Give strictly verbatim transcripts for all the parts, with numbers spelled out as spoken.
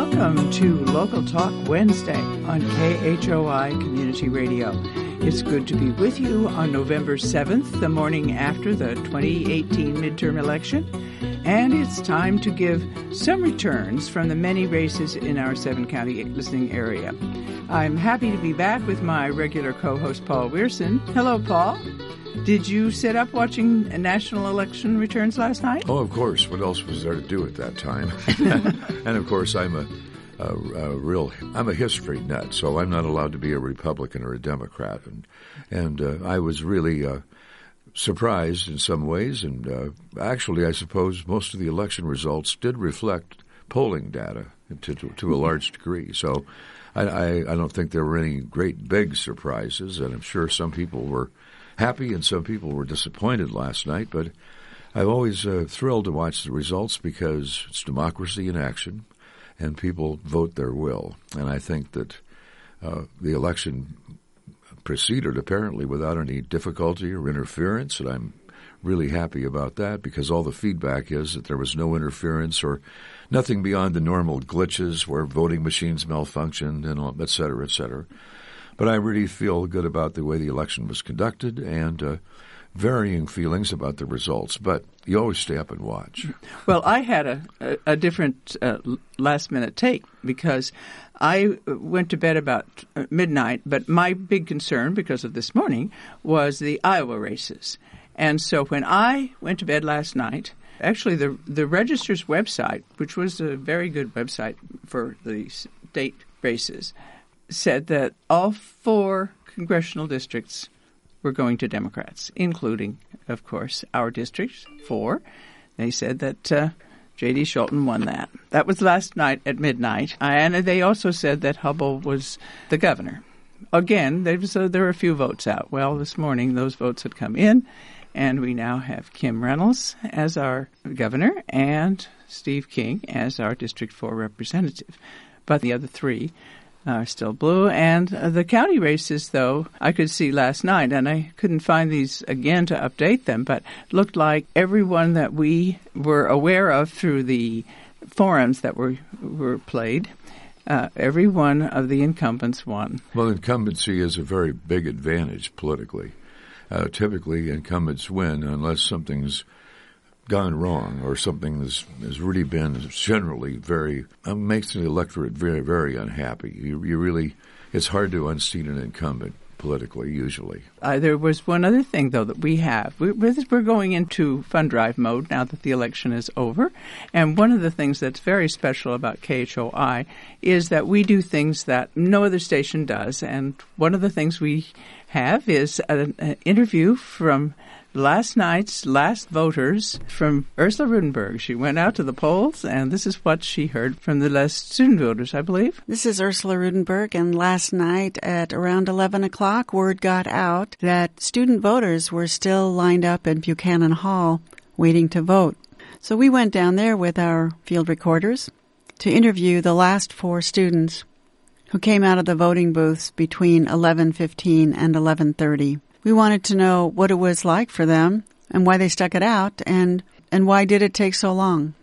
Welcome to Local Talk Wednesday on K H O I Community Radio. It's good to be with you on November seventh, the morning after the twenty eighteen midterm election. And it's time to give some returns from the many races in our seven-county listening area. I'm happy to be back with my regular co-host, Paul Weirson. Hello, Paul. Did you sit up watching national election returns last night? Oh, of course. What else was there to do at that time? And, of course, I'm a, a, a real I'm a history nut, so I'm not allowed to be a Republican or a Democrat. And, and uh, I was really uh, surprised in some ways. And uh, actually, I suppose most of the election results did reflect polling data to, to, to a large degree. So I, I, I don't think there were any great big surprises, and I'm sure some people were happy and some people were disappointed last night, but I'm always uh, thrilled to watch the results because it's democracy in action and people vote their will. And I think that uh, the election proceeded apparently without any difficulty or interference, and I'm really happy about that because all the feedback is that there was no interference or nothing beyond the normal glitches where voting machines malfunctioned and all, et cetera, et cetera. But I really feel good about the way the election was conducted and uh, varying feelings about the results. But you always stay up and watch. Well, I had a, a, a different uh, last-minute take because I went to bed about midnight, but my big concern, because of this morning, was the Iowa races. And so when I went to bed last night, actually the, the Register's website, which was a very good website for the state races, said that all four congressional districts were going to Democrats, including, of course, our district, four. They said that uh, J D. Scholten won that. That was last night at midnight. And they also said that Hubble was the governor. Again, there, was, uh, there were a few votes out. Well, this morning those votes had come in, and we now have Kim Reynolds as our governor and Steve King as our District four representative. But the other three are still blue. And uh, the county races, though, I could see last night, and I couldn't find these again to update them, but looked like everyone that we were aware of through the forums that were were played, uh, every one of the incumbents won. Well, incumbency is a very big advantage politically. Uh, typically, incumbents win unless something's gone wrong or something has, has really been generally very uh, makes the electorate very, very unhappy. You, you really, it's hard to unseat an incumbent politically, usually. Uh, there was one other thing, though, that we have. We, we're going into fund drive mode now that the election is over. And one of the things that's very special about K H O I is that we do things that no other station does. And one of the things we have is an, an interview from last night's last voters from Ursula Rudenberg. She went out to the polls, and this is what she heard from the last student voters, I believe. This is Ursula Rudenberg, and last night at around eleven o'clock, word got out that student voters were still lined up in Buchanan Hall waiting to vote. So we went down there with our field recorders to interview the last four students who came out of the voting booths between eleven fifteen and eleven thirty. We wanted to know what it was like for them and why they stuck it out and, and why did it take so long.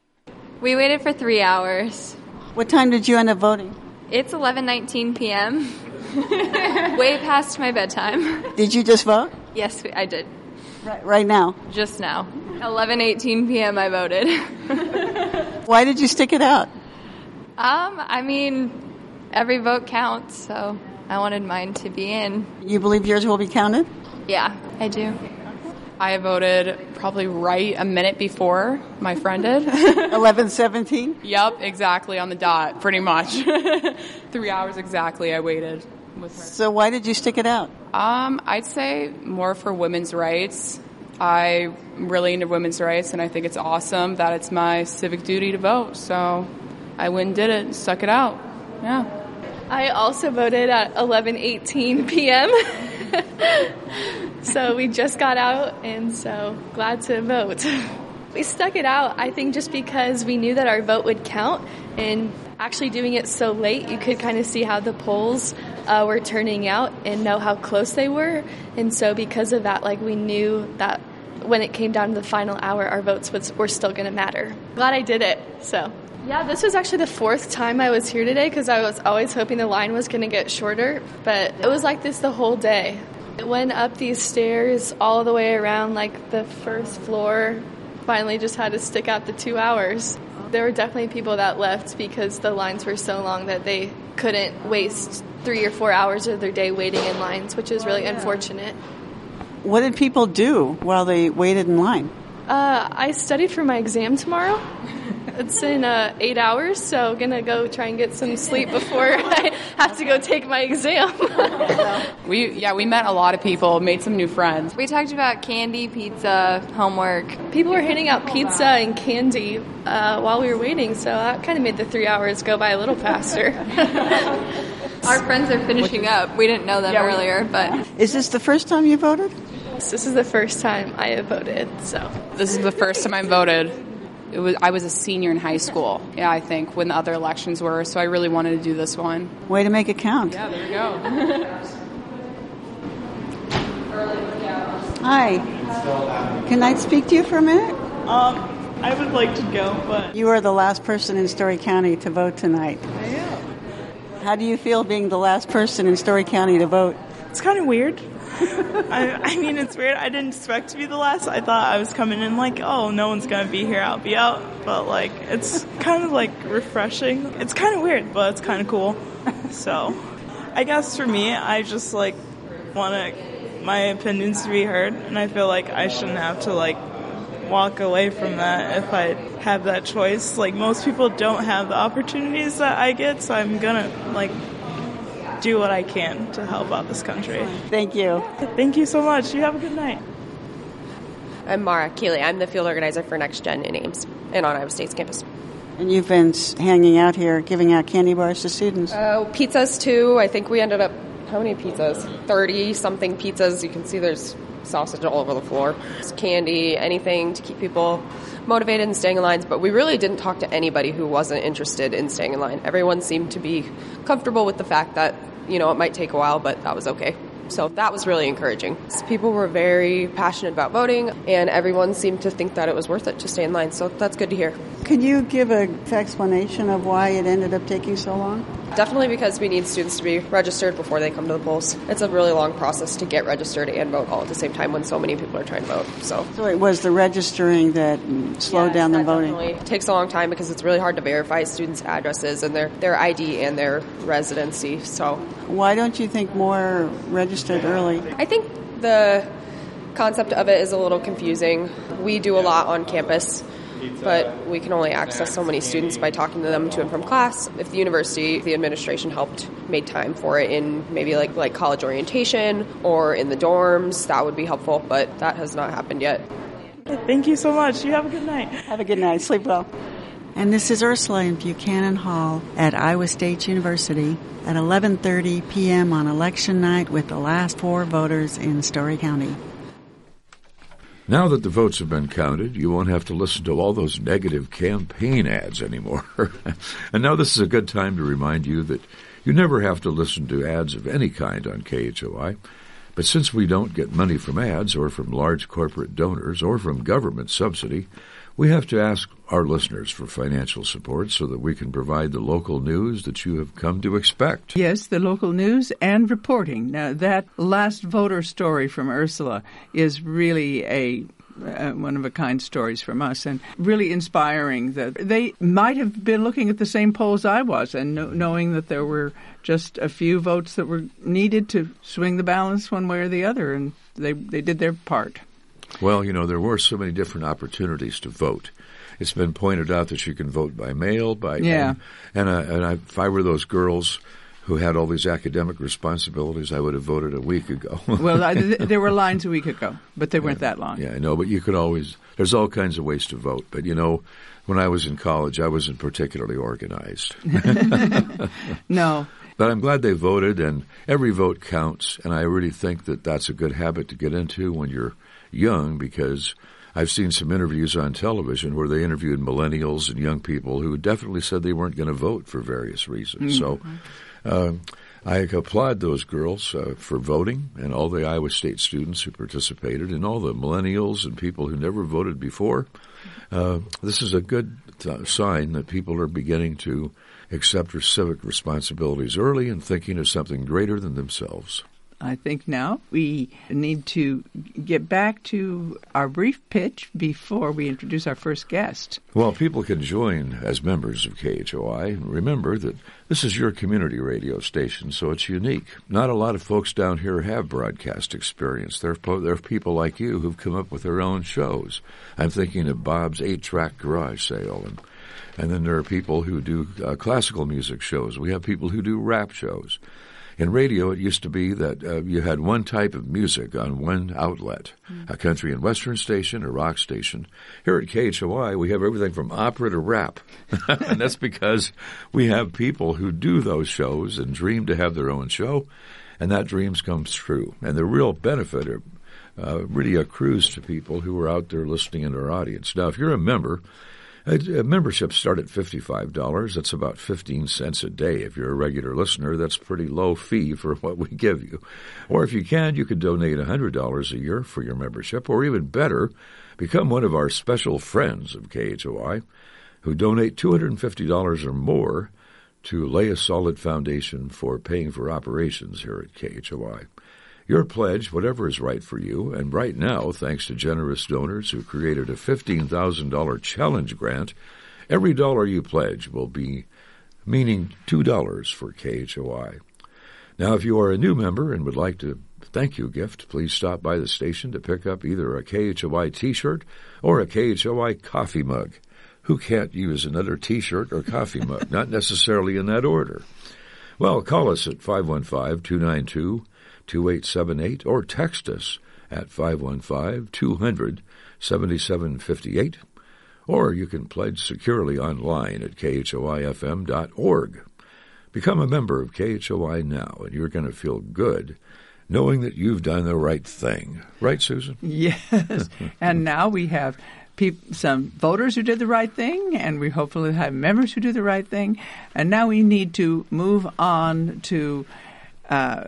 We waited for three hours. What time did you end up voting? It's eleven nineteen p.m. Way past my bedtime. Did you just vote? Yes, I did. Right, right now? Just now. eleven eighteen p.m. I voted. Why did you stick it out? Um, I mean, every vote counts, so I wanted mine to be in. You believe yours will be counted? Yeah, I do. I voted probably right a minute before my friend did. eleven seventeen? Yep, exactly, on the dot, pretty much. Three hours exactly I waited with her. So why did you stick it out? Um, I'd say more for women's rights. I'm really into women's rights, and I think it's awesome that it's my civic duty to vote. So I went and did it, stuck it out. Yeah. I also voted at eleven eighteen p.m. So we just got out, and so glad to vote. We stuck it out, I think, just because we knew that our vote would count, and actually doing it so late, you could kind of see how the polls uh, were turning out and know how close they were. And so because of that, like, we knew that when it came down to the final hour, our votes was, were still going to matter. Glad I did it, so. Yeah, this was actually the fourth time I was here today because I was always hoping the line was going to get shorter, but it was like this the whole day. It went up these stairs all the way around like the first floor, finally just had to stick out the two hours. There were definitely people that left because the lines were so long that they couldn't waste three or four hours of their day waiting in lines, which is really oh, yeah. unfortunate. What did people do while they waited in line? Uh, I studied for my exam tomorrow. It's in uh, eight hours, so I'm going to go try and get some sleep before I have to go take my exam. we Yeah, we met a lot of people, made some new friends. We talked about candy, pizza, homework. People were handing out pizza and candy uh, while we were waiting, so that kind of made the three hours go by a little faster. Our friends are finishing up. We didn't know them yeah, earlier, but... Is this the first time you voted? This is the first time I have voted, so... This is the first time I voted. It was I was a senior in high school, yeah, I think, when the other elections were, so I really wanted to do this one. Way to make it count. Yeah, there we go. Hi. Can I speak to you for a minute? Um, I would like to go, but... You are the last person in Story County to vote tonight. I am. How do you feel being the last person in Story County to vote? It's kind of weird. I, I mean, it's weird. I didn't expect to be the last. I thought I was coming in like, oh, no one's going to be here. I'll be out. But, like, it's kind of, like, refreshing. It's kind of weird, but it's kind of cool. So, I guess for me, I just, like, want my opinions to be heard. And I feel like I shouldn't have to, like, walk away from that if I have that choice. Like, most people don't have the opportunities that I get, so I'm going to, like... do what I can to help out this country. Thank you. Thank you so much. You have a good night. I'm Mara Keeley. I'm the field organizer for Next Gen in Ames and on Iowa State's campus. And you've been hanging out here giving out candy bars to students. Uh, pizzas, too. I think we ended up, how many pizzas? thirty-something pizzas. You can see there's sausage all over the floor. It's candy, anything to keep people motivated and staying in lines, but we really didn't talk to anybody who wasn't interested in staying in line. Everyone seemed to be comfortable with the fact that, you know, it might take a while, but that was okay. So that was really encouraging. People were very passionate about voting, and everyone seemed to think that it was worth it to stay in line, so that's good to hear. Could you give an explanation of why it ended up taking so long? Definitely because we need students to be registered before they come to the polls. It's a really long process to get registered and vote all at the same time when so many people are trying to vote. So, so it was the registering that slowed yes, down the that voting? Definitely takes a long time because it's really hard to verify students' addresses and their, their I D and their residency. So, why don't you think more registered early? I think the concept of it is a little confusing. We do a lot on campus, but we can only access so many students by talking to them to and from class. If the university, the administration helped, made time for it in maybe like, like college orientation or in the dorms, that would be helpful, but that has not happened yet. Thank you so much. You have a good night. Have a good night. Sleep well. And this is Ursula in Buchanan Hall at Iowa State University at eleven thirty p.m. on election night with the last four voters in Story County. Now that the votes have been counted, you won't have to listen to all those negative campaign ads anymore. And now this is a good time to remind you that you never have to listen to ads of any kind on K H O I. But since we don't get money from ads or from large corporate donors or from government subsidy, we have to ask our listeners for financial support so that we can provide the local news that you have come to expect. Yes, the local news and reporting. Now, that last voter story from Ursula is really a uh, one-of-a-kind stories from us and really inspiring. That they might have been looking at the same polls I was and know, knowing that there were just a few votes that were needed to swing the balance one way or the other, and they, they did their part. Well, you know, there were so many different opportunities to vote. It's been pointed out that you can vote by mail, by yeah. and, and, uh, and I, if I were those girls who had all these academic responsibilities, I would have voted a week ago. Well, I, th- there were lines a week ago, but they weren't yeah, that long. Yeah, I know, but you could always – there's all kinds of ways to vote. But, you know, when I was in college, I wasn't particularly organized. No. But I'm glad they voted, and every vote counts, and I really think that that's a good habit to get into when you're young, because I've seen some interviews on television where they interviewed millennials and young people who definitely said they weren't going to vote for various reasons. Mm-hmm. So uh, I applaud those girls uh, for voting and all the Iowa State students who participated and all the millennials and people who never voted before. Uh, this is a good uh, sign that people are beginning to accept their civic responsibilities early and thinking of something greater than themselves. I think now we need to get back to our brief pitch before we introduce our first guest. Well, people can join as members of K H O I. Remember that this is your community radio station, so it's unique. Not a lot of folks down here have broadcast experience. There are, there are people like you who've come up with their own shows. I'm thinking of Bob's eight-track garage sale, and and then there are people who do uh, classical music shows. We have people who do rap shows. In radio, it used to be that uh, you had one type of music on one outlet, mm. a country and western station, a rock station. Here at K H O I, we have everything from opera to rap. And that's because we have people who do those shows and dream to have their own show, and that dreams comes true. And the real benefit are, uh, really accrues to people who are out there listening in our audience. Now, if you're a member, A membership start at fifty-five dollars. That's about fifteen cents a day. If you're a regular listener, that's a pretty low fee for what we give you. Or if you can, you could donate one hundred dollars a year for your membership. Or even better, become one of our special friends of K H O I who donate two hundred fifty dollars or more to lay a solid foundation for paying for operations here at K H O I. Your pledge, whatever is right for you, and right now, thanks to generous donors who created a fifteen thousand dollars challenge grant, every dollar you pledge will be meaning two dollars for K H O I. Now, if you are a new member and would like to thank you gift, please stop by the station to pick up either a K H O I t-shirt or a K H O I coffee mug. Who can't use another t-shirt or coffee mug? Not necessarily in that order. Well, call us at five one five, two nine two, two eight seven eight or text us at five one five, two hundred, seventy-seven fifty-eight, or you can pledge securely online at K H O I F M dot org. Become a member of K H O I now, and you're going to feel good knowing that you've done the right thing. Right, Susan? Yes. And now we have peop- some voters who did the right thing, and we hopefully have members who do the right thing. And now we need to move on to uh,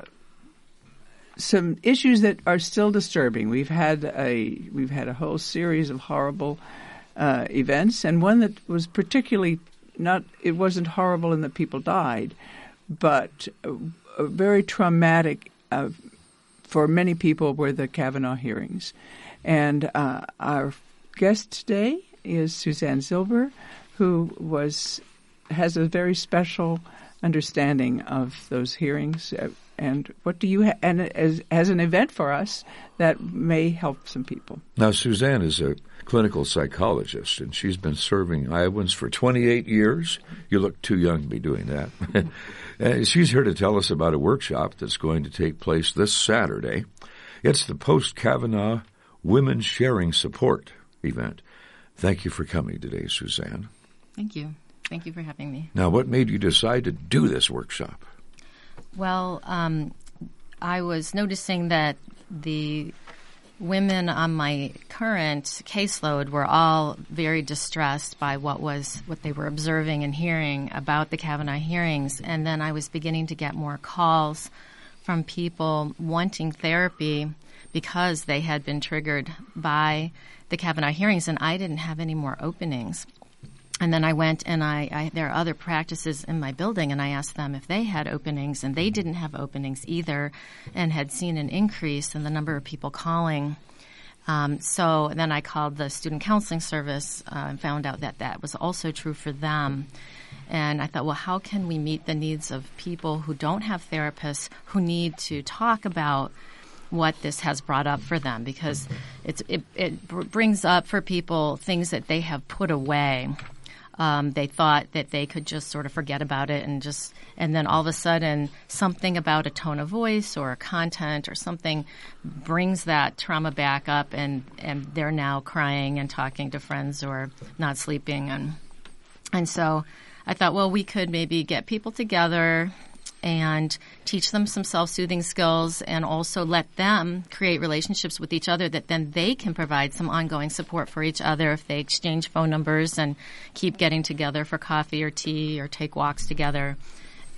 some issues that are still disturbing. We've had a we've had a whole series of horrible uh, events, and one that was particularly not. It wasn't horrible in that people died, but a, a very traumatic uh, for many people were the Kavanaugh hearings. And uh, our guest today is Suzanne Silber, who was has a very special understanding of those hearings. Uh, And what do you ha- and as as an event for us that may help some people? Now, Suzanne is a clinical psychologist, and she's been serving Iowans for twenty-eight years. You look too young to be doing that. And she's here to tell us about a workshop that's going to take place this Saturday. It's the Post-Kavanaugh Women Sharing Support event. Thank you for coming today, Suzanne. Thank you. Thank you for having me. Now, what made you decide to do this workshop? Well, um, I was noticing that the women on my current caseload were all very distressed by what was what they were observing and hearing about the Kavanaugh hearings, and then I was beginning to get more calls from people wanting therapy because they had been triggered by the Kavanaugh hearings, and I didn't have any more openings. And then I went and I, I, there are other practices in my building, and I asked them if they had openings, and they didn't have openings either and had seen an increase in the number of people calling. Um, so then I called the student counseling service uh, and found out that that was also true for them. And I thought, well, how can we meet the needs of people who don't have therapists who need to talk about what this has brought up for them? Because it's, it, it brings up for people things that they have put away. Um, they thought that they could just sort of forget about it and just, and then all of a sudden something about a tone of voice or a content or something brings that trauma back up, and, and they're now crying and talking to friends or not sleeping. And, and so I thought, well, we could maybe get people together and teach them some self-soothing skills and also let them create relationships with each other that then they can provide some ongoing support for each other if they exchange phone numbers and keep getting together for coffee or tea or take walks together.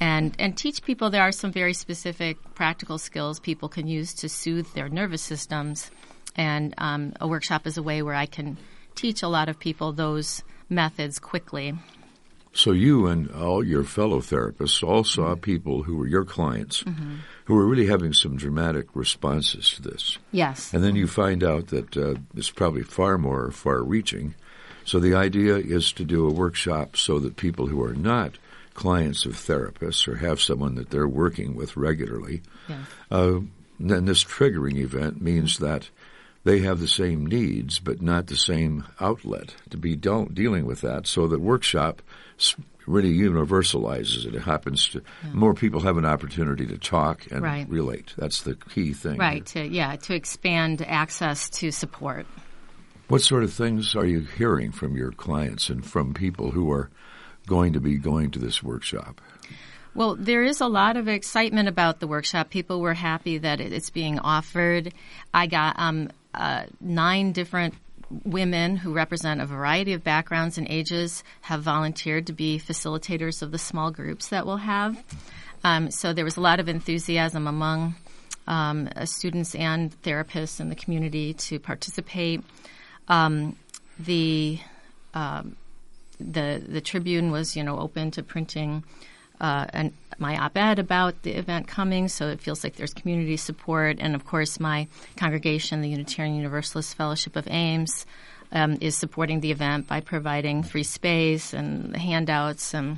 and and teach people there are some very specific practical skills people can use to soothe their nervous systems. And um, a workshop is a way where I can teach a lot of people those methods quickly. So you and all your fellow therapists all saw people who were your clients mm-hmm. who were really having some dramatic responses to this. Yes. And then you find out that uh, it's probably far more far-reaching. So the idea is to do a workshop so that people who are not clients of therapists or have someone that they're working with regularly, yes. uh, then this triggering event means that they have the same needs but not the same outlet to be don't, dealing with that. So the workshop really universalizes it. It happens to yeah. more people have an opportunity to talk and right. relate. That's the key thing. Right. To, yeah, to expand access to support. What sort of things are you hearing from your clients and from people who are going to be going to this workshop? Well, there is a lot of excitement about the workshop. People were happy that it's being offered. I got um, uh, nine different women who represent a variety of backgrounds and ages have volunteered to be facilitators of the small groups that we'll have. Um, so there was a lot of enthusiasm among um, students and therapists in the community to participate. Um, the um, the the Tribune was, you know, open to printing uh, an, my op-ed about the event coming, so it feels like there's community support. And, of course, my congregation, the Unitarian Universalist Fellowship of Ames, um, is supporting the event by providing free space and handouts and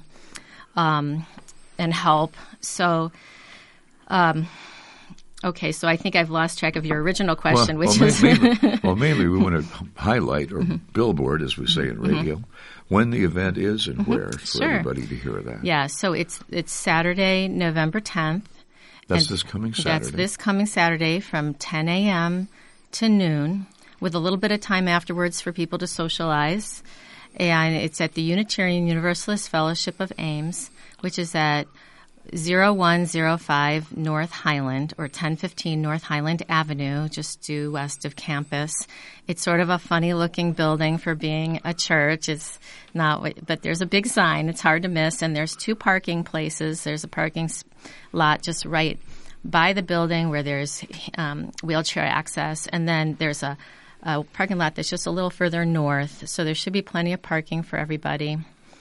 um, and help. So, um, okay, so I think I've lost track of your original question, well, which well, is... mainly, well, mainly we want to highlight, or mm-hmm. billboard, as we say in radio, mm-hmm. when the event is and mm-hmm. where for sure. everybody to hear that. Yeah, so it's it's Saturday, November tenth. That's this coming Saturday. That's this coming Saturday from ten a.m. to noon, with a little bit of time afterwards for people to socialize. And it's at the Unitarian Universalist Fellowship of Ames, which is at zero one zero five North Highland, or ten fifteen North Highland Avenue, just due west of campus. It's sort of a funny-looking building for being a church. It's not, but there's a big sign. It's hard to miss, and there's two parking places. There's a parking lot just right by the building where there's um, wheelchair access, and then there's a, a parking lot that's just a little further north. So there should be plenty of parking for everybody.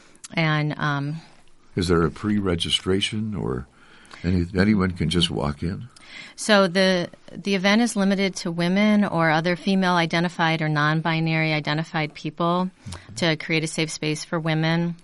And um, is there a pre-registration, or any, anyone can just walk in? So the the event is limited to women or other female-identified or non-binary identified people mm-hmm. to create a safe space for women.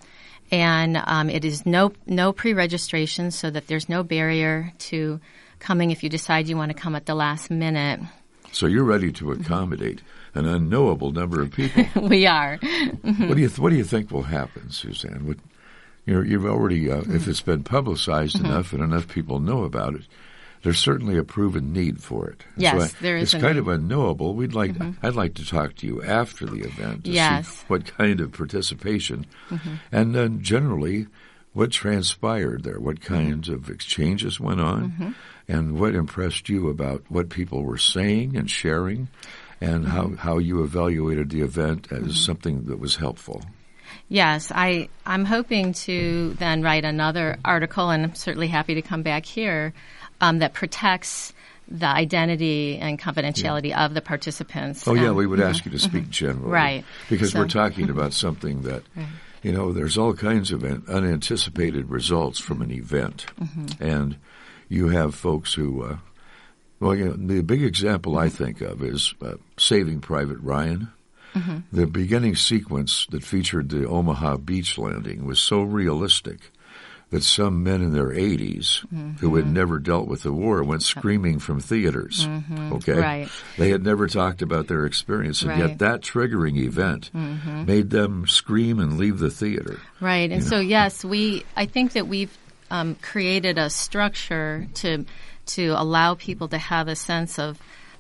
And um, it is no no pre-registration, so that there's no barrier to coming if you decide you want to come at the last minute. So you're ready to accommodate an unknowable number of people. We are. Mm-hmm. What do you th- What do you think will happen, Suzanne? What, you're, you've already, uh, mm-hmm. if it's been publicized mm-hmm. enough and enough people know about it, there's certainly a proven need for it. Yes, so I, there is. It's a kind need. of unknowable. We'd like. Mm-hmm. I'd like to talk to you after the event to yes. see what kind of participation, mm-hmm. and then generally what transpired there, what kinds mm-hmm. of exchanges went on, mm-hmm. and what impressed you about what people were saying and sharing, and mm-hmm. how, how you evaluated the event as mm-hmm. something that was helpful. Yes, I, I'm hoping to then write another article, and I'm certainly happy to come back here, um, that protects the identity and confidentiality yeah. of the participants. Oh, yeah, um, we would mm-hmm. ask you to speak mm-hmm. generally. Right. Because so, we're talking about something that, right. you know, there's all kinds of unanticipated results from an event. Mm-hmm. And you have folks who, uh, well, you know, the big example mm-hmm. I think of is uh, Saving Private Ryan. Mm-hmm. The beginning sequence that featured the Omaha beach landing was so realistic that some men in their eighties mm-hmm. who had never dealt with the war went screaming from theaters. Mm-hmm. Okay? Right. They had never talked about their experience, and right. yet that triggering event mm-hmm. made them scream and leave the theater. Right. And you so, know? yes, we. I think that we've um, created a structure to to allow people to have a sense of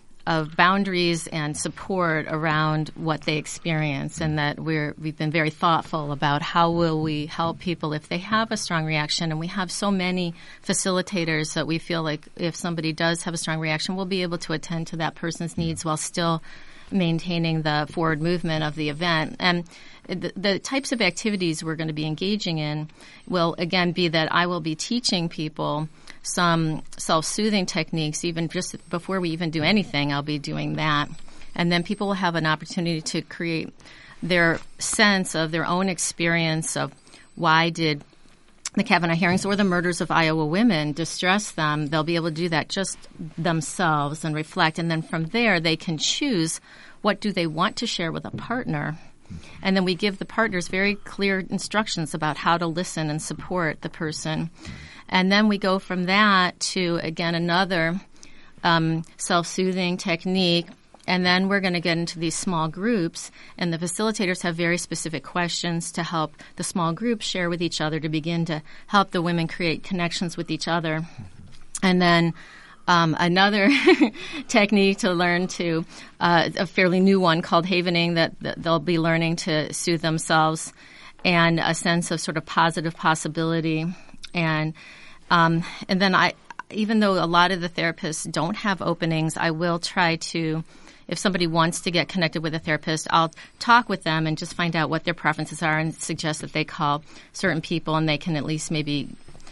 of boundaries and support around what they experience, and that we're we've been very thoughtful about how will we help people if they have a strong reaction. And we have so many facilitators that we feel like if somebody does have a strong reaction, we'll be able to attend to that person's needs while still maintaining the forward movement of the event. And the, the types of activities we're going to be engaging in will, again, be that I will be teaching people some self-soothing techniques. Even just before we even do anything, I'll be doing that. And then people will have an opportunity to create their sense of their own experience of why did the Kavanaugh hearings or the murders of Iowa women distress them. They'll be able to do that just themselves and reflect. And then from there, they can choose what do they want to share with a partner. And then we give the partners very clear instructions about how to listen and support the person. And then we go from that to, again, another um, self-soothing technique. And then we're going to get into these small groups, and the facilitators have very specific questions to help the small groups share with each other to begin to help the women create connections with each other. And then um, another technique to learn to, uh, a fairly new one called havening that, that they'll be learning to soothe themselves, and a sense of sort of positive possibility. And um, and then I, even though a lot of the therapists don't have openings, I will try to, if somebody wants to get connected with a therapist, I'll talk with them and just find out what their preferences are and suggest that they call certain people, and they can at least maybe,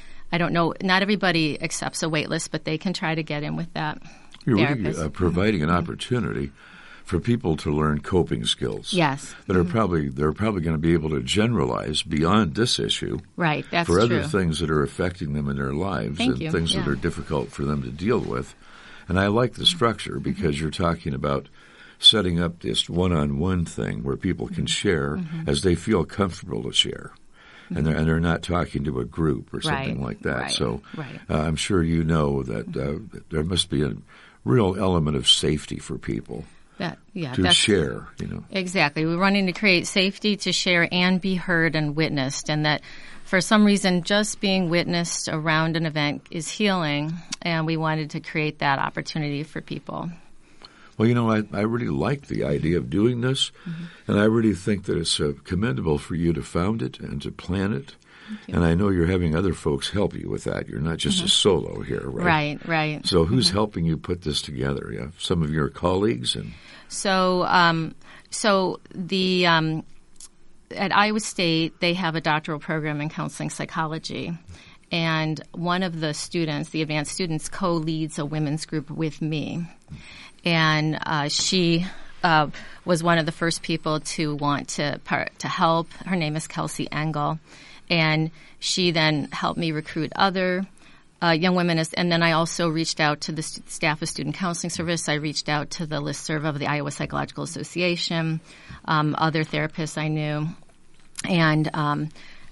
I don't know, not everybody accepts a wait list, but they can try to get in with that You're therapist. really uh, providing an opportunity for people to learn coping skills. Yes. That are probably, they're probably going to be able to generalize beyond this issue. Right, that's for true. other things that are affecting them in their lives. Thank and you. things Yeah. that are difficult for them to deal with. And I like the structure because mm-hmm. you're talking about setting up this one-on-one thing where people can share mm-hmm. as they feel comfortable to share. Mm-hmm. And, they're, and they're not talking to a group or something right. like that. Right. So right. uh, I'm sure you know that uh, there must be a real element of safety for people. That, yeah, to that's, share, you know. Exactly. We're wanting to create safety to share and be heard and witnessed, and that for some reason just being witnessed around an event is healing, and we wanted to create that opportunity for people. Well, you know, I, I really like the idea of doing this, mm-hmm. and I really think that it's uh, commendable for you to found it and to plan it. And I know you're having other folks help you with that. You're not just mm-hmm. a solo here, right? Right, right. So who's mm-hmm. helping you put this together? Yeah, some of your colleagues? and So, um, so the um, at Iowa State, they have a doctoral program in counseling psychology. And one of the students, the advanced students, co-leads a women's group with me. And uh, she uh, was one of the first people to want to part, to help. Her name is Kelsey Engel. And she then helped me recruit other uh, young women. As, and then I also reached out to the st- staff of Student Counseling Service. I reached out to the listserv of the Iowa Psychological Association, um, other therapists I knew. And um,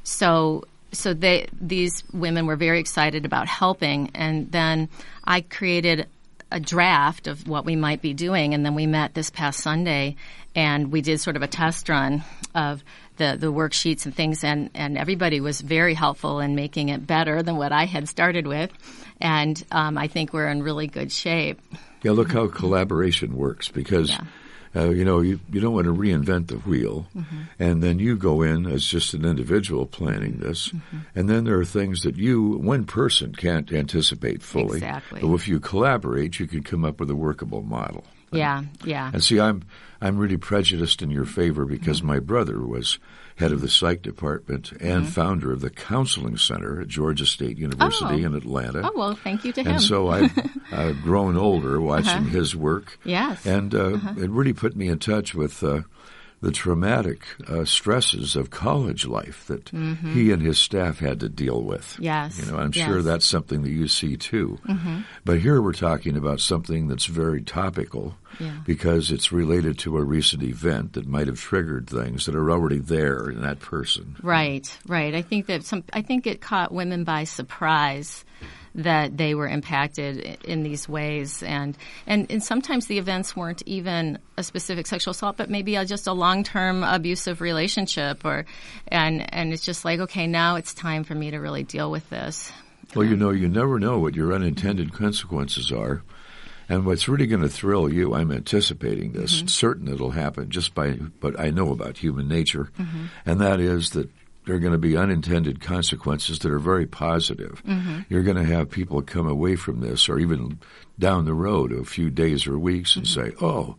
so so they these women were very excited about helping. And then I created a draft of what we might be doing. And then we met this past Sunday, and we did sort of a test run of the, the worksheets and things, and, and everybody was very helpful in making it better than what I had started with. And um, I think we're in really good shape. Yeah, look how collaboration works, because, yeah. uh, you know, you, you don't want to reinvent the wheel. Mm-hmm. And then you go in as just an individual planning this. Mm-hmm. And then there are things that you, one person, can't anticipate fully. Exactly. But if you collaborate, you can come up with a workable model. Yeah, yeah. And see, I'm I'm really prejudiced in your favor because mm-hmm. my brother was head of the psych department and mm-hmm. founder of the Counseling Center at Georgia State University oh. in Atlanta. Oh, well, thank you to him. And so I've uh, grown older watching uh-huh. his work. Yes. And uh, uh-huh. it really put me in touch with uh, the traumatic uh, stresses of college life that mm-hmm. he and his staff had to deal with. Yes. You know, I'm yes. sure that's something that you see too. Mm-hmm. But here we're talking about something that's very topical yeah. because it's related to a recent event that might have triggered things that are already there in that person. Right, right. I think that some. I think it caught women by surprise that they were impacted in these ways. And, and, and sometimes the events weren't even a specific sexual assault, but maybe a, just a long-term abusive relationship. or and, and it's just like, okay, now it's time for me to really deal with this. Well, you know, you never know what your unintended consequences are. And what's really going to thrill you, I'm anticipating this, mm-hmm. certain it'll happen just by what I know about human nature, mm-hmm. and that is that there are going to be unintended consequences that are very positive. Mm-hmm. You're going to have people come away from this, or even down the road a few days or weeks, and mm-hmm. say, oh,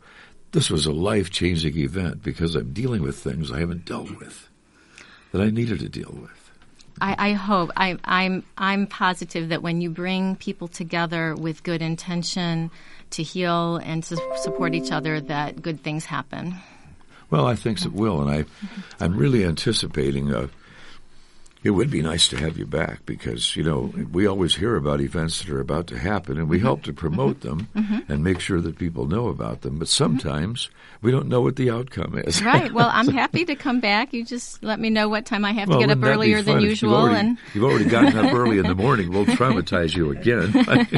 this was a life-changing event because I'm dealing with things I haven't dealt with that I needed to deal with. I, I hope. I, I'm I'm positive that when you bring people together with good intention to heal and to support each other, that good things happen. Well, I think it will, and I, I'm really anticipating a it would be nice to have you back because, you know, we always hear about events that are about to happen and we help to promote them Mm-hmm. and make sure that people know about them. But sometimes we don't know what the outcome is. Right. Well, I'm happy to come back. You just let me know what time I have Well, to get up wouldn't that be earlier than fun? If usual. You've already, and you've already gotten up early in the morning. We'll traumatize you again.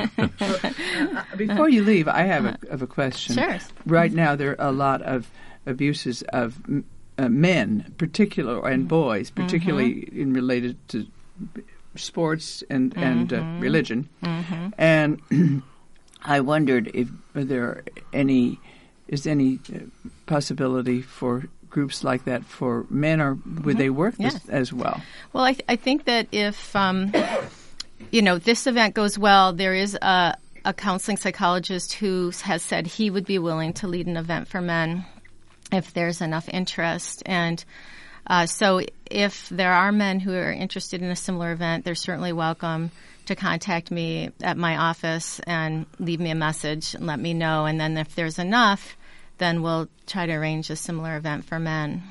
Before you leave, I have a, have a question. Sure. Right now, there are a lot of abuses of uh, men, particular and boys, particularly Mm-hmm. in related to sports and and uh, Mm-hmm. religion. Mm-hmm. And I wondered if there are any is any uh, possibility for groups like that for men, or would they work this Yes. as well? Well, I, th- I think that if, um, you know, this event goes well, there is a, a counseling psychologist who has said he would be willing to lead an event for men if there's enough interest. And uh, so if there are men who are interested in a similar event, they're certainly welcome to contact me at my office and leave me a message and let me know. And then if there's enough, then we'll try to arrange a similar event for men.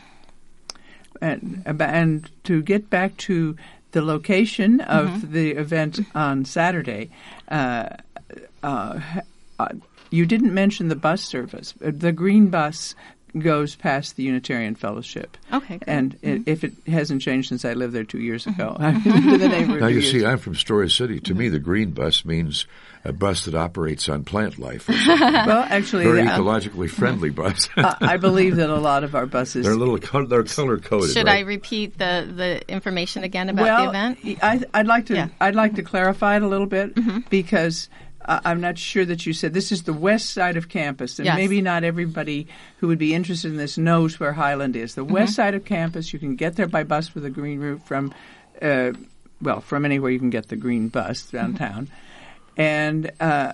And, and to get back to the location of Mm-hmm. the event on Saturday, uh, uh, uh, you didn't mention the bus service. Uh, The green bus goes past the Unitarian Fellowship. Okay, good. And Mm-hmm. it, if it hasn't changed since I lived there two years ago, I've been to the neighborhood. Now, two you years see, ago. I'm from Story City. To me, the green bus means a bus that operates on plant life or something. Well, actually, Very uh, ecologically friendly bus. uh, I believe that a lot of our buses. They're a little co- they're color coded. Should I right? repeat the, the information again about well, the event? I, I'd like to. Yeah. I'd like to clarify it a little bit Mm-hmm. because uh, I'm not sure that you said this is the west side of campus, and Yes. maybe not everybody who would be interested in this knows where Highland is. The Mm-hmm. west side of campus, you can get there by bus with a green route from, uh, well, from anywhere you can get the green bus downtown, Mm-hmm. and uh,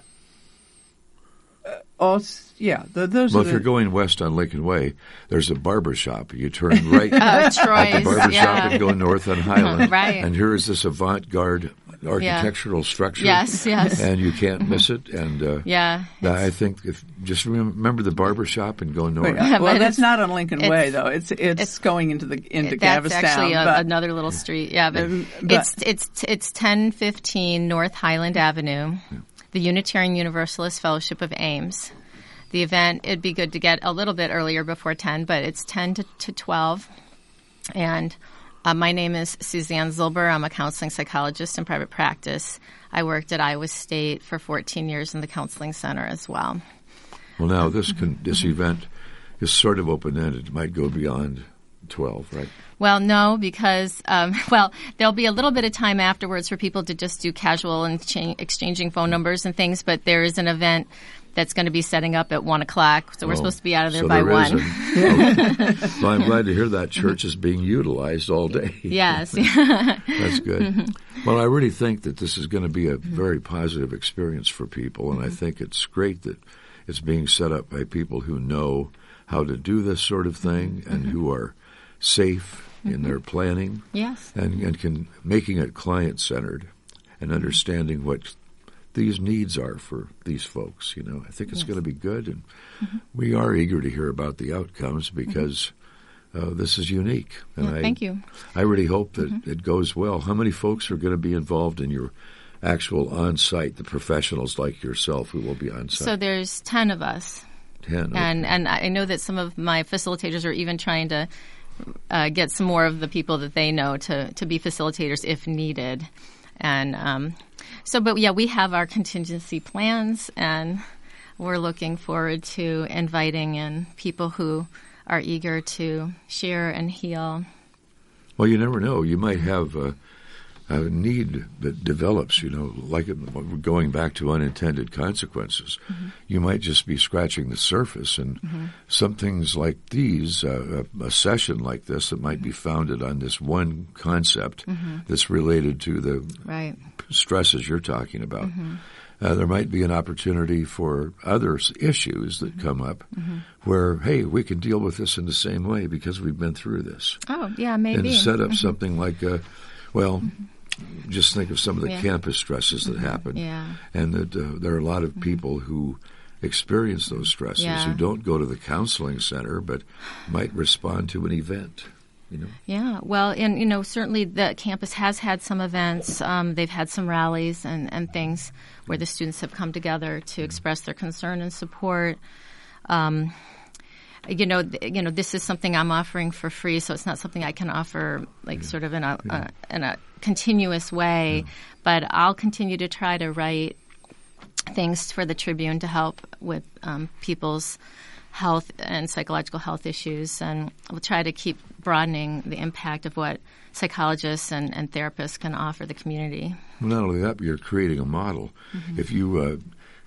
uh, also, yeah, the, those Well, are if the, you're going west on Lincoln Way, there's a barber shop. You turn right Oh, at the Troy's, barber shop yeah. and go north on Highland. Right. And here is this avant-garde architectural structure. Yes, yes. And you can't miss it. And uh, Yeah. I think if just remember the barber shop and go north. Wait, uh, well, But that's it's- not on Lincoln it's- Way, though. It's it's, it's- going into the into That's Gavistown. actually a, but- another little street. Yeah, but, Um, but- it's it's it's ten fifteen North Highland Avenue, the Unitarian Universalist Fellowship of Ames. The event, it'd be good to get a little bit earlier before ten, but it's ten to, to twelve. And uh, my name is Suzanne Zilber. I'm a counseling psychologist in private practice. I worked at Iowa State for fourteen years in the counseling center as well. Well, now this can, this event is sort of open-ended. It might go beyond twelve, right? Well, no, because, um, well, there'll be a little bit of time afterwards for people to just do casual and cha- exchanging phone numbers and things, but there is an event that's going to be setting up at one o'clock, so we're Oh, supposed to be out of there so by there is one. a- okay. Well, I'm glad to hear that church is being utilized all day. Yes. That's good. Well, I really think that this is going to be a very positive experience for people, and I think it's great that it's being set up by people who know how to do this sort of thing and who are safe in their planning Yes. and, and can making it client-centered and understanding what these needs are for these folks. You know, I think it's Yes. going to be good, and we are eager to hear about the outcomes because uh, this is unique. And Yeah, I, thank you. I really hope that it goes well. How many folks are going to be involved in your actual on-site, the professionals like yourself who will be on-site? So there's ten of us. Ten. Okay. And and I know that some of my facilitators are even trying to uh, get some more of the people that they know to, to be facilitators if needed. And um, so, but yeah, we have our contingency plans, and we're looking forward to inviting in people who are eager to share and heal. Well, you never know. You might have a, a need that develops, you know, like it, going back to unintended consequences. Mm-hmm. You might just be scratching the surface, and Mm-hmm. some things like these, uh, a, a session like this that might be founded on this one concept Mm-hmm. that's related to the Right. stresses you're talking about. Mm-hmm. uh, there might be an opportunity for other issues that come up mm-hmm. where, hey, we can deal with this in the same way because we've been through this. Oh, yeah, maybe. And set up mm-hmm. something like, uh, well, mm-hmm. just think of some of the yeah. campus stresses that mm-hmm. happen. Yeah. And that uh, there are a lot of people who experience those stresses yeah. who don't go to the counseling center but might respond to an event. You know? Yeah, well, and, you know, certainly the campus has had some events. Um, they've had some rallies and, and things where the students have come together to express their concern and support. Um, you know, th- you know, this is something I'm offering for free, so it's not something I can offer like yeah. sort of in a, yeah. a in a continuous way. Yeah. But I'll continue to try to write things for the Tribune to help with um, people's health and psychological health issues, and we'll try to keep broadening the impact of what psychologists and, and therapists can offer the community. Well, not only that, but you're creating a model. Mm-hmm. If you uh,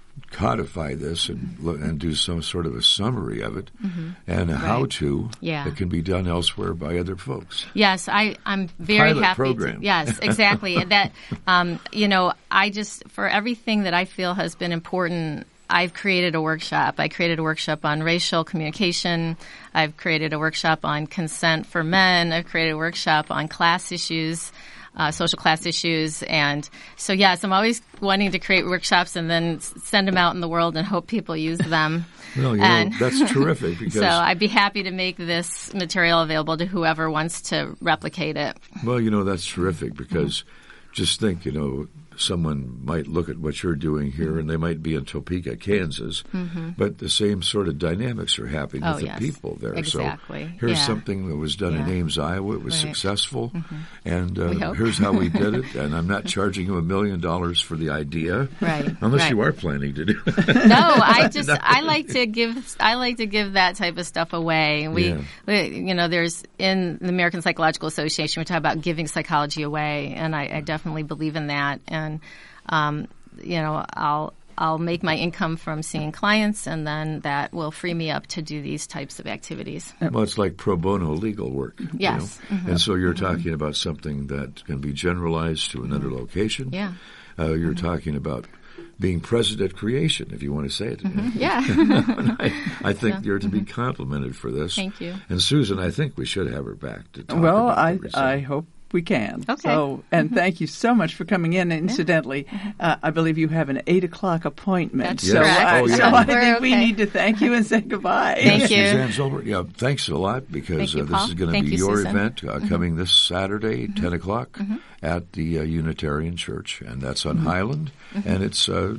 codify this and and do some sort of a summary of it mm-hmm. and a right. how-to, yeah. it can be done elsewhere by other folks. Yes, I, I'm very Pilot happy. program. To, yes, exactly. that um, you know, I just for everything that I feel has been important, I've created a workshop. I created a workshop on racial communication. I've created a workshop on consent for men. I've created a workshop on class issues, uh, social class issues. And so, yes, I'm always wanting to create workshops and then send them out in the world and hope people use them. Well, you and know, that's terrific. Because so I'd be happy to make this material available to whoever wants to replicate it. Well, you know, that's terrific because mm-hmm. just think, you know, someone might look at what you're doing here, and they might be in Topeka, Kansas, mm-hmm. but the same sort of dynamics are happening oh, with the yes. people there. Exactly. So here's yeah. something that was done yeah. in Ames, Iowa. It was right. successful, mm-hmm. and uh, here's how we did it. And I'm not charging you a million dollars for the idea, right? Unless right. you are planning to do it. No, I just I like to give I like to give that type of stuff away. We, yeah. we you know, there's in the American Psychological Association we talk about giving psychology away, and I, I definitely believe in that. And Um, you know, I'll I'll make my income from seeing clients, and then that will free me up to do these types of activities. Well, it's like pro bono legal work. Yes. You know? mm-hmm. And so you're mm-hmm. talking about something that can be generalized to another location. Yeah. Uh, you're mm-hmm. talking about being present at creation, if you want to say it. Mm-hmm. Yeah. I, I think yeah. you're to be complimented for this. Thank you. And Susan, I think we should have her back to talk well, about I, the result. I hope we can. Okay. So, and thank you so much for coming in. Incidentally, uh, I believe you have an eight o'clock appointment. That's so, correct. I, Oh, yeah. so I We're think we okay. need to thank you and say goodbye. Thank you. Suzanne Silver, yeah, thanks a lot because Thank you, uh, this Paul. is going to Thank be you, your Susan. event uh, Mm-hmm. coming this Saturday, mm-hmm. ten o'clock, mm-hmm. at the uh, Unitarian Church, and that's on mm-hmm. Highland, mm-hmm. and it's uh,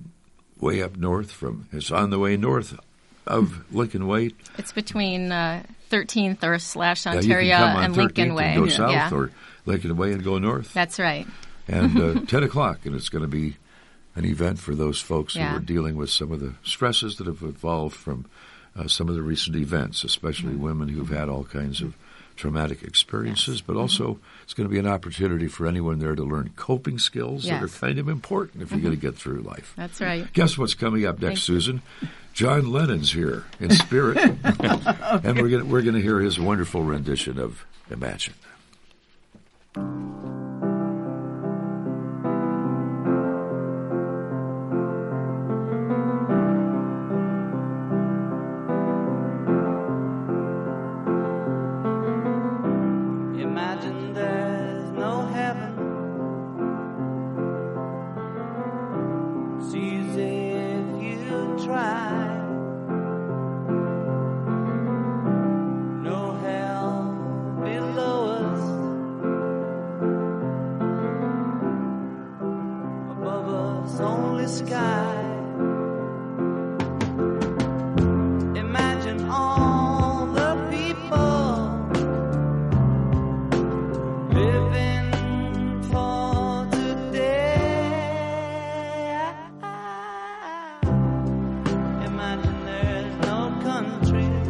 way up north from. It's on the way north of Lincoln Way. It's between uh, thirteenth or slash Yeah, you Ontario can come on and Lincoln thirteenth Way. and go yeah. south, yeah. or Lincoln Way and go north. That's right. And uh, ten o'clock, and it's going to be an event for those folks Yeah. who are dealing with some of the stresses that have evolved from uh, some of the recent events, especially Mm-hmm. women who've had all kinds of traumatic experiences. Yes. But also, mm-hmm. it's going to be an opportunity for anyone there to learn coping skills that are Yes. kind of important if you're Mm-hmm. going to get through life. That's right. Guess what's coming up next, Thank you. Susan? John Lennon's here in spirit, and we're going we're going to hear his wonderful rendition of Imagine. Imagine there's no heaven. It's easy if you try. No hell below us. Above us only sky. Imagine all the people living for today. Imagine there's no countries.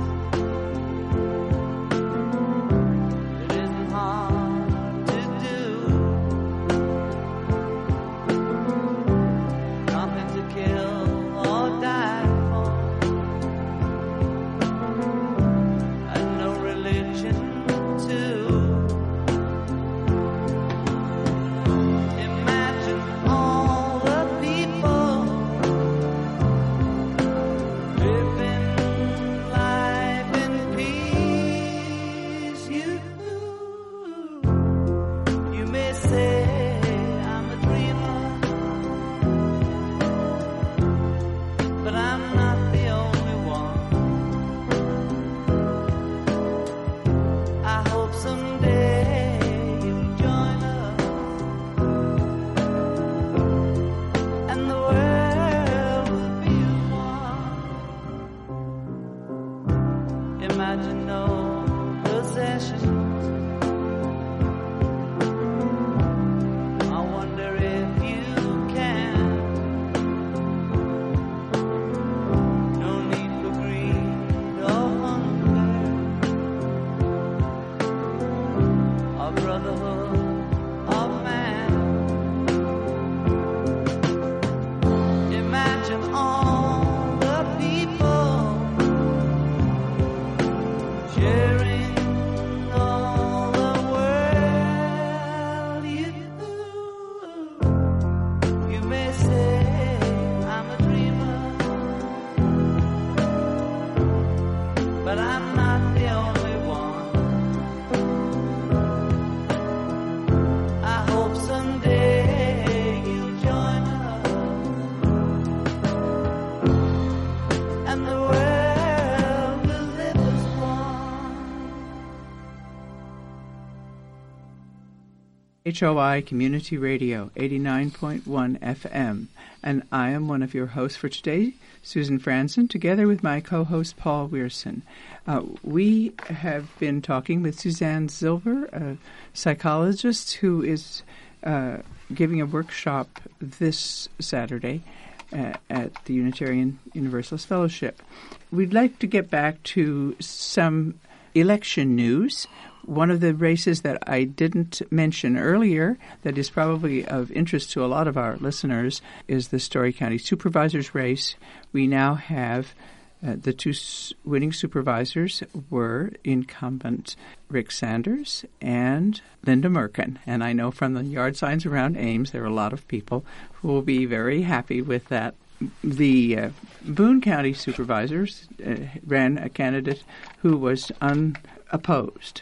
It isn't hard to do. Nothing to our brotherhood of man. Imagine all the people sharing all the world. You, you may say I'm a dreamer, but I'm not the only one. I hope someday you'll join us, and the world will live as one. H O I Community Radio, eighty-nine point one F M. And I am one of your hosts for today, Susan Franzen, together with my co-host Paul Weirson. Uh, we have been talking with Suzanne Silver, a psychologist who is uh, giving a workshop this Saturday uh, at the Unitarian Universalist Fellowship. We'd like to get back to some election news. One of the races that I didn't mention earlier that is probably of interest to a lot of our listeners is the Story County Supervisor's race. We now have uh, the two s- winning supervisors were incumbent Rick Sanders and Linda Merkin. And I know from the yard signs around Ames there are a lot of people who will be very happy with that. The uh, Boone County Supervisors uh, ran a candidate who was unopposed.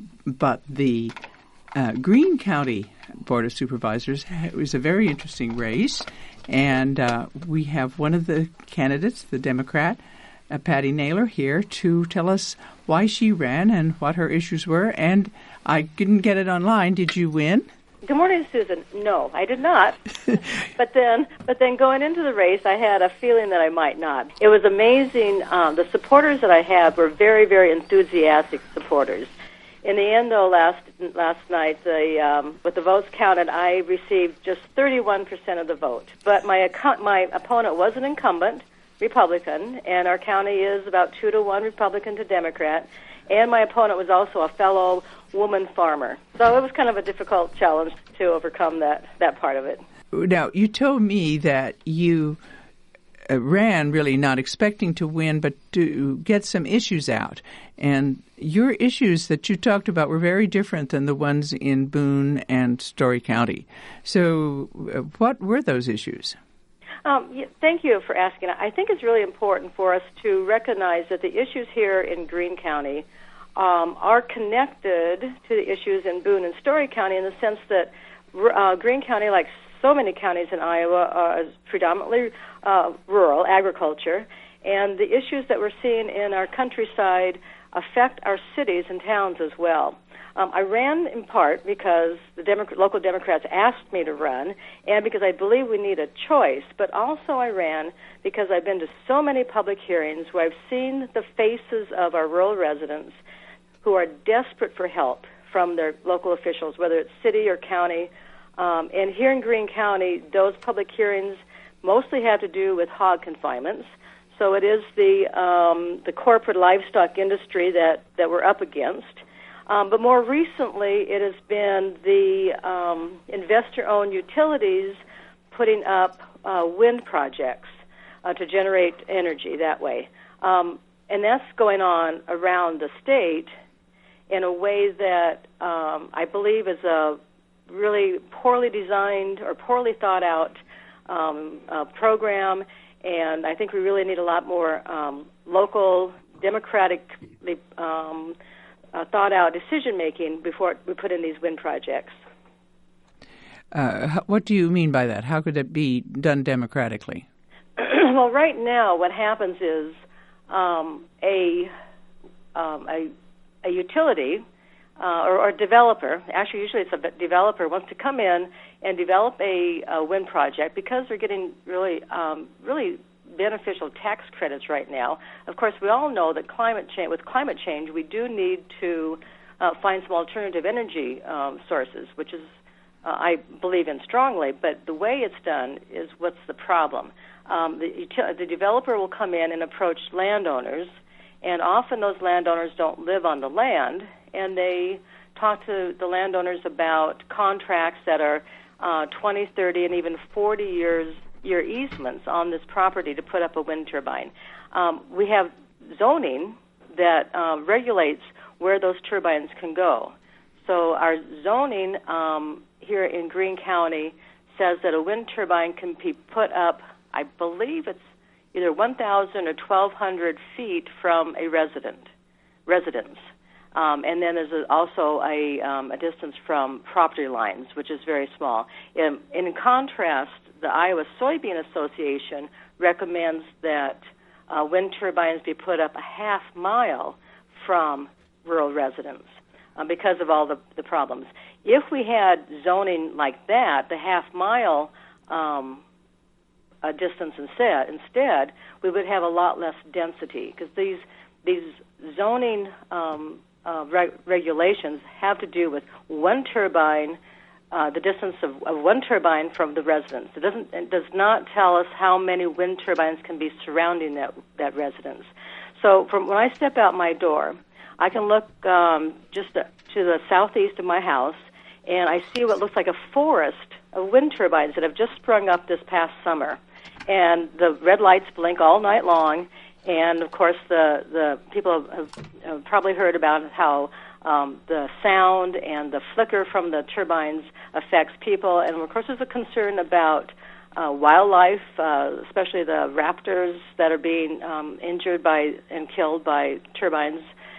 But the uh, Greene County Board of Supervisors was a very interesting race, and uh, we have one of the candidates, the Democrat, uh, Patty Naylor, here to tell us why she ran and what her issues were. And I didn't get it online. Did you win? Good morning, Susan. No, I did not. but then, but then going into the race, I had a feeling that I might not. It was amazing. Um, the supporters that I had were very, very enthusiastic supporters. In the end, though, last last night, the, um, with the votes counted, I received just thirty-one percent of the vote. But my my opponent was an incumbent Republican, and our county is about two to one Republican to Democrat. And my opponent was also a fellow woman farmer. So it was kind of a difficult challenge to overcome that, that part of it. Now, you told me that you uh, ran really not expecting to win, but to get some issues out. And your issues that you talked about were very different than the ones in Boone and Story County. So uh, what were those issues? Um, yeah, thank you for asking. I think it's really important for us to recognize that the issues here in Greene County um, are connected to the issues in Boone and Story County in the sense that uh, Greene County, like so many counties in Iowa, is predominantly uh, rural agriculture, and the issues that we're seeing in our countryside affect our cities and towns as well. Um, I ran in part because the Demo- local Democrats asked me to run and because I believe we need a choice, but also I ran because I've been to so many public hearings where I've seen the faces of our rural residents who are desperate for help from their local officials, whether it's city or county. Um, and here in Greene County, those public hearings mostly have to do with hog confinements. So it is the um, the corporate livestock industry that, that we're up against. Um, but more recently, it has been the um, investor-owned utilities putting up uh, wind projects uh, to generate energy that way. Um, and that's going on around the state in a way that um, I believe is a really poorly designed or poorly thought out um, uh, program. And I think we really need a lot more um, local, democratically um, uh, thought-out decision-making before we put in these wind projects. Uh, what do you mean by that? How could it be done democratically? Well, right now what happens is um, a, um, a a utility uh, or, or developer, actually usually it's a developer, wants to come in and develop a, a wind project because they're getting really um, really beneficial tax credits right now. Of course, we all know that climate change, with climate change, we do need to uh, find some alternative energy um, sources, which is uh, I believe in strongly. But the way it's done is what's the problem. Um, the, util- the developer will come in and approach landowners, and often those landowners don't live on the land, and they talk to the landowners about contracts that are uh, twenty, thirty, and even forty years year easements on this property to put up a wind turbine. Um, we have zoning that uh, regulates where those turbines can go. So our zoning um, here in Greene County says that a wind turbine can be put up, I believe it's either one thousand or twelve hundred feet from a resident residence. Um, and then there's a, also a, um, a distance from property lines, which is very small. In, in contrast, the Iowa Soybean Association recommends that uh, wind turbines be put up a half mile from rural residents uh, because of all the, the problems. If we had zoning like that, the half mile um, uh, distance instead, instead, we would have a lot less density because these these zoning um, uh, reg- regulations have to do with one turbine, uh, the distance of, of one turbine from the residence. It doesn't it does not tell us how many wind turbines can be surrounding that that residence. So from when I step out my door, I can look um, just to the southeast of my house, and I see what looks like a forest of wind turbines that have just sprung up this past summer. And the red lights blink all night long, and of course the, the people have, have probably heard about how um, the sound and the flicker from the turbines affects people, and of course there's a concern about uh, wildlife, uh, especially the raptors that are being um, injured by and killed by turbines.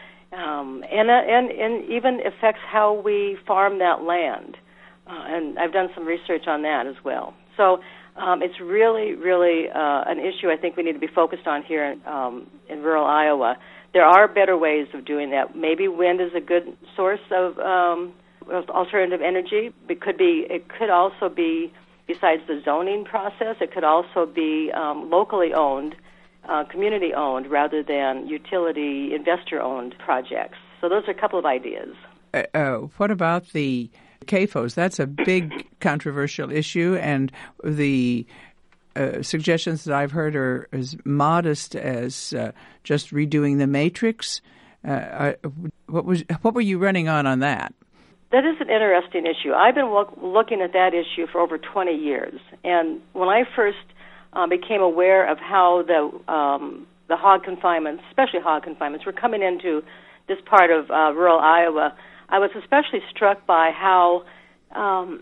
Um, and, uh, and and even affects how we farm that land. Uh, and I've done some research on that as well. So um, it's really, really uh, an issue I think we need to be focused on here in, um, in rural Iowa. There are better ways of doing that. Maybe wind is a good source of, um, of alternative energy. It could be. It could also be, besides the zoning process, it could also be um, locally owned. Uh, community-owned rather than utility investor-owned projects. So those are a couple of ideas. Uh, uh, what about the C A F Os? That's a big controversial issue, and the uh, suggestions that I've heard are as modest as uh, just redoing the matrix. Uh, uh, what was what were you running on on that? That is an interesting issue. I've been look, looking at that issue for over twenty years, and when I first Uh, became aware of how the um, the hog confinements, especially hog confinements, were coming into this part of uh, rural Iowa. I was especially struck by how um,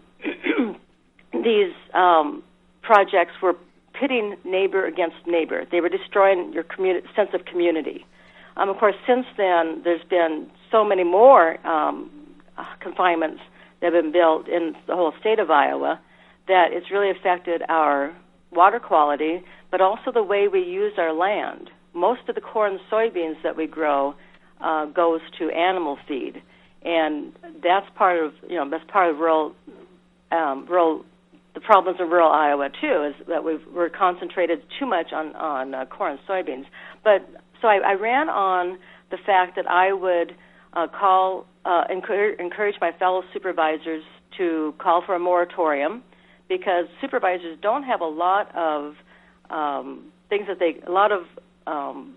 these um, projects were pitting neighbor against neighbor. They were destroying your communi- sense of community. Um, of course, since then, there's been so many more um, confinements that have been built in the whole state of Iowa that it's really affected our water quality, but also the way we use our land. Most of the corn and soybeans that we grow uh, goes to animal feed, and that's part of you know that's part of rural um, rural the problems in rural Iowa too is that we've, we're concentrated too much on on uh, corn and soybeans. But so I, I ran on the fact that I would uh, call uh, encourage, encourage my fellow supervisors to call for a moratorium, because supervisors don't have a lot of um, things that they, a lot of um,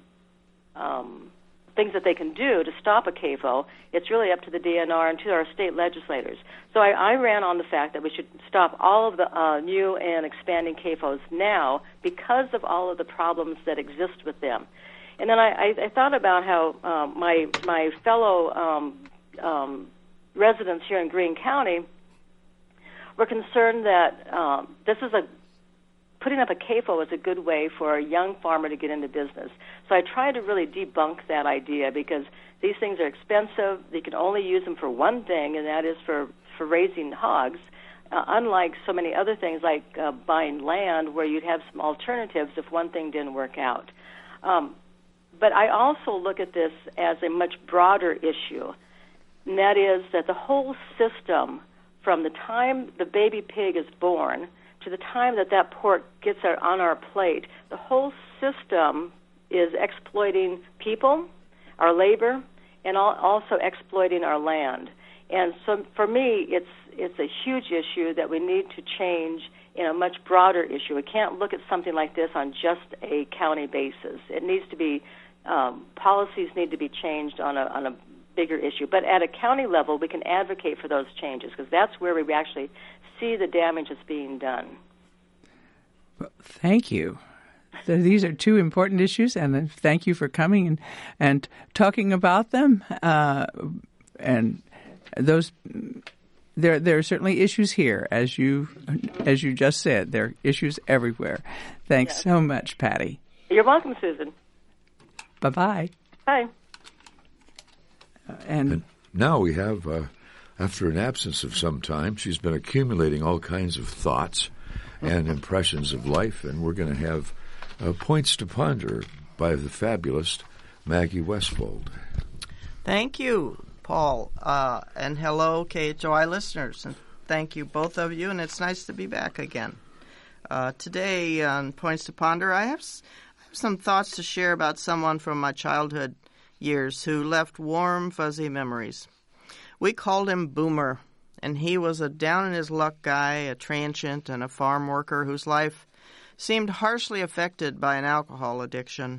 um, things that they can do to stop a C A F O. It's really up to the D N R and to our state legislators. So I, I ran on the fact that we should stop all of the uh, new and expanding C A F Os now because of all of the problems that exist with them. And then I, I, I thought about how um, my my fellow um, um, residents here in Greene County we're concerned that um, this is a putting up a C A F O is a good way for a young farmer to get into business. So I tried to really debunk that idea because these things are expensive. They can only use them for one thing, and that is for, for raising hogs, uh, unlike so many other things like uh, buying land where you'd have some alternatives if one thing didn't work out. Um, but I also look at this as a much broader issue, and that is that the whole system, from the time the baby pig is born to the time that that pork gets our, on our plate, the whole system is exploiting people, our labor, and all, also exploiting our land. And so for me, it's it's a huge issue that we need to change in a much broader issue. We can't look at something like this on just a county basis. It needs to be, um, policies need to be changed on a, on a bigger issue. But at a county level, we can advocate for those changes because that's where we actually see the damage that's being done. Well, thank you. So these are two important issues, and thank you for coming and, and talking about them. Uh, and those, there there are certainly issues here, as you as you just said. There are issues everywhere. Thanks yes. so much, Patty. You're welcome, Susan. Bye bye. Bye. Uh, and, and now we have, uh, after an absence of some time, she's been accumulating all kinds of thoughts and impressions of life, and we're going to have uh, Points to Ponder by the fabulous Maggie Westfold. Thank you, Paul, uh, and hello, K H O I listeners, and thank you, both of you, and it's nice to be back again. Uh, today on Points to Ponder, I have, s- I have some thoughts to share about someone from my childhood years who left warm, fuzzy memories. We called him Boomer, and he was a down-in-his-luck guy, a transient, and a farm worker whose life seemed harshly affected by an alcohol addiction.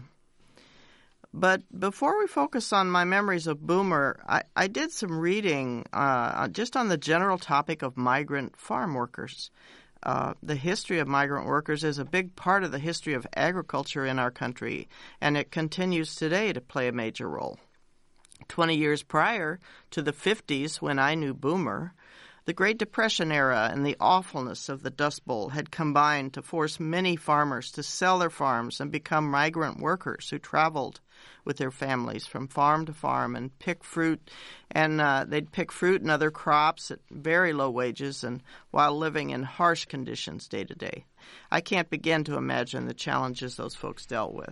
But before we focus on my memories of Boomer, I, I did some reading uh, just on the general topic of migrant farm workers. Uh, the history of migrant workers is a big part of the history of agriculture in our country, and it continues today to play a major role. Twenty years prior to the fifties, when I knew Boomer, the Great Depression era and the awfulness of the Dust Bowl had combined to force many farmers to sell their farms and become migrant workers who traveled with their families from farm to farm and pick fruit, and uh, they'd pick fruit and other crops at very low wages and while living in harsh conditions day to day. I can't begin to imagine the challenges those folks dealt with.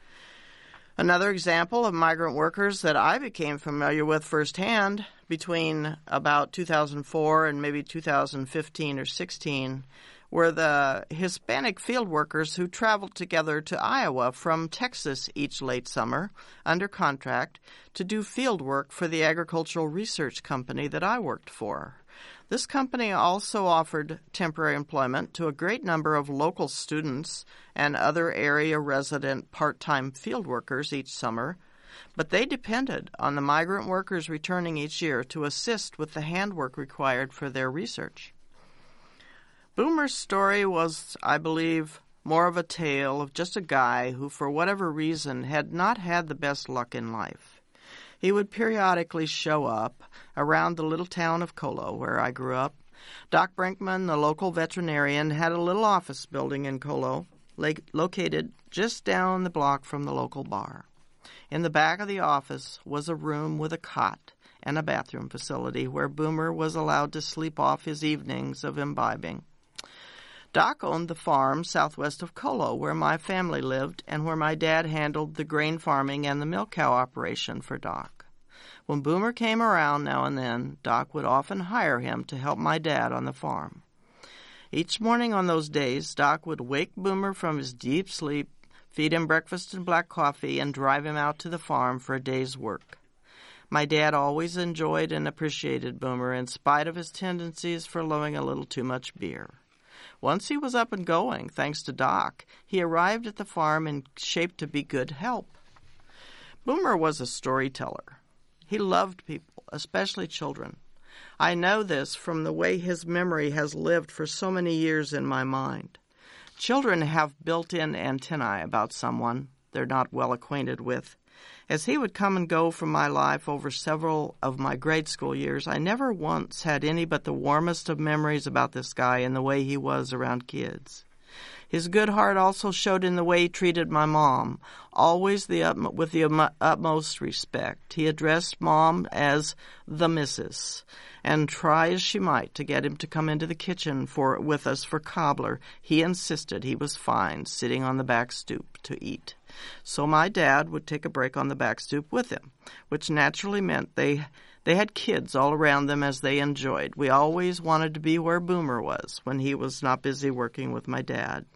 Another example of migrant workers that I became familiar with firsthand between about two thousand four and maybe two thousand fifteen or sixteen were the Hispanic field workers who traveled together to Iowa from Texas each late summer under contract to do field work for the agricultural research company that I worked for. This company also offered temporary employment to a great number of local students and other area resident part-time field workers each summer, but they depended on the migrant workers returning each year to assist with the handwork required for their research. Boomer's story was, I believe, more of a tale of just a guy who, for whatever reason, had not had the best luck in life. He would periodically show up around the little town of Colo, where I grew up. Doc Brinkman, the local veterinarian, had a little office building in Colo, lo- located just down the block from the local bar. In the back of the office was a room with a cot and a bathroom facility where Boomer was allowed to sleep off his evenings of imbibing. Doc owned the farm southwest of Colo, where my family lived and where my dad handled the grain farming and the milk cow operation for Doc. When Boomer came around now and then, Doc would often hire him to help my dad on the farm. Each morning on those days, Doc would wake Boomer from his deep sleep, feed him breakfast and black coffee, and drive him out to the farm for a day's work. My dad always enjoyed and appreciated Boomer in spite of his tendencies for loving a little too much beer. Once he was up and going, thanks to Doc, he arrived at the farm in shape to be good help. Boomer was a storyteller. He loved people, especially children. I know this from the way his memory has lived for so many years in my mind. Children have built-in antennae about someone they're not well acquainted with. As he would come and go from my life over several of my grade school years, I never once had any but the warmest of memories about this guy and the way he was around kids. His good heart also showed in the way he treated my mom, always the ut- with the um, utmost respect. He addressed Mom as the Missus, and try as she might to get him to come into the kitchen for with us for cobbler, he insisted he was fine sitting on the back stoop to eat. So my dad would take a break on the back stoop with him, which naturally meant they they had kids all around them as they enjoyed. We always wanted to be where Boomer was when he was not busy working with my dad.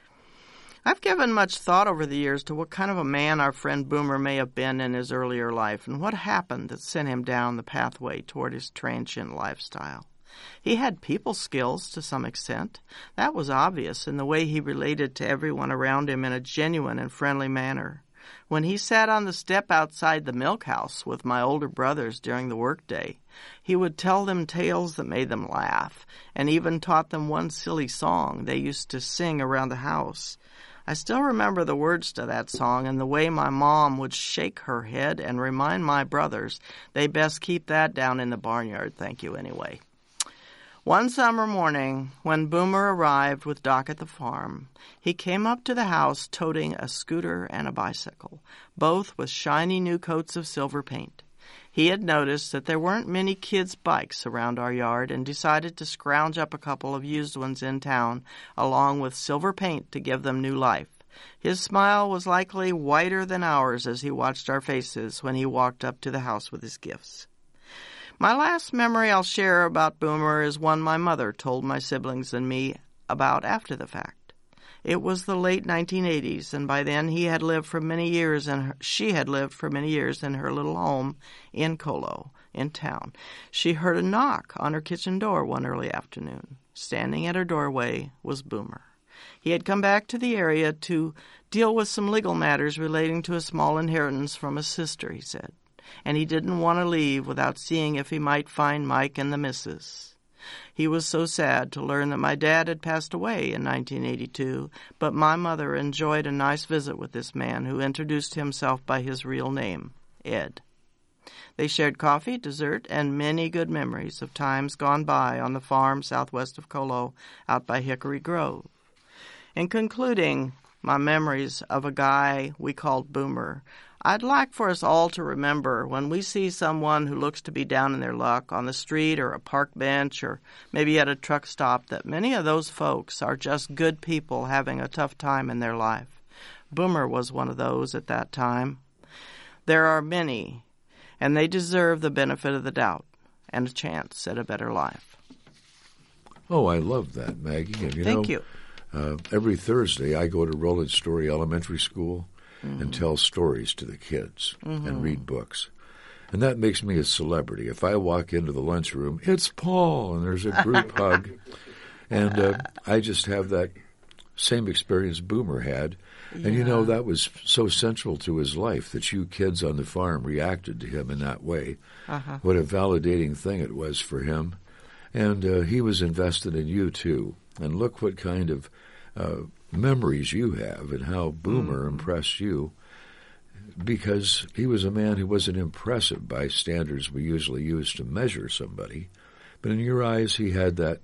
I've given much thought over the years to what kind of a man our friend Boomer may have been in his earlier life and what happened that sent him down the pathway toward his transient lifestyle. He had people skills to some extent. That was obvious in the way he related to everyone around him in a genuine and friendly manner. When he sat on the step outside the milk house with my older brothers during the workday, he would tell them tales that made them laugh, and even taught them one silly song they used to sing around the house. I still remember the words to that song and the way my mom would shake her head and remind my brothers they best keep that down in the barnyard, thank you anyway. One summer morning, when Boomer arrived with Doc at the farm, he came up to the house toting a scooter and a bicycle, both with shiny new coats of silver paint. He had noticed that there weren't many kids' bikes around our yard and decided to scrounge up a couple of used ones in town, along with silver paint to give them new life. His smile was likely whiter than ours as he watched our faces when he walked up to the house with his gifts. My last memory I'll share about Boomer is one my mother told my siblings and me about after the fact. It was the late nineteen eighties, and by then he had lived for many years, and her, she had lived for many years in her little home in Colo, in town. She heard a knock on her kitchen door one early afternoon. Standing at her doorway was Boomer. He had come back to the area to deal with some legal matters relating to a small inheritance from a sister, he said, and he didn't want to leave without seeing if he might find Mike and the missus. He was so sad to learn that my dad had passed away in nineteen eighty-two, but my mother enjoyed a nice visit with this man who introduced himself by his real name, Ed. They shared coffee, dessert, and many good memories of times gone by on the farm southwest of Colo, out by Hickory Grove. In concluding my memories of a guy we called Boomer, I'd like for us all to remember when we see someone who looks to be down in their luck on the street or a park bench or maybe at a truck stop that many of those folks are just good people having a tough time in their life. Boomer was one of those at that time. There are many, and they deserve the benefit of the doubt and a chance at a better life. Oh, I love that, Maggie. And, you Thank know, you. Uh, every Thursday I go to Roland Story Elementary School mm-hmm. and tell stories to the kids mm-hmm. and read books. And that makes me a celebrity. If I walk into the lunchroom, it's Paul, and there's a group hug. And uh, I just have that same experience Boomer had. Yeah. And, you know, that was so central to his life that you kids on the farm reacted to him in that way. Uh-huh. What a validating thing it was for him. And uh, he was invested in you, too. And look what kind of uh, memories you have and how Boomer mm. impressed you, because he was a man who wasn't impressive by standards we usually use to measure somebody. But in your eyes, he had that